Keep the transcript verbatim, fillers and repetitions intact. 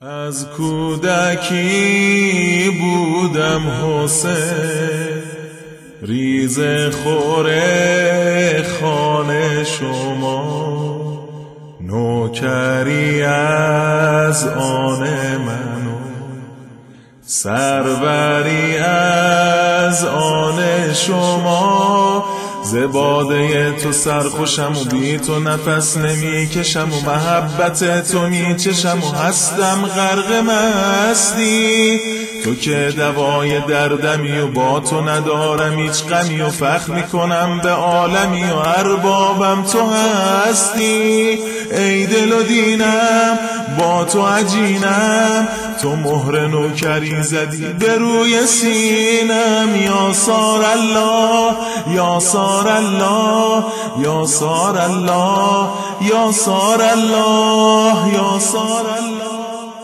از کودکی بودم حسین، ریزه خوره خانه شما، نوکری از آن منو، سروری از آن شما. ز باده تو سرخوشم و بی تو نفس نمی کشم و محبت تو می چشم و هستم غرق مستی. تو که دوای دردمی و با تو ندارم هیچ غمی و فخر می کنم به عالمی و اربابم تو هستی. ای دل و دینم با تو عجینم، تو مهر نوکری زدی به روی سینم. یا سار الله یا سار الله یا سار الله یا سار الله یا سار الله.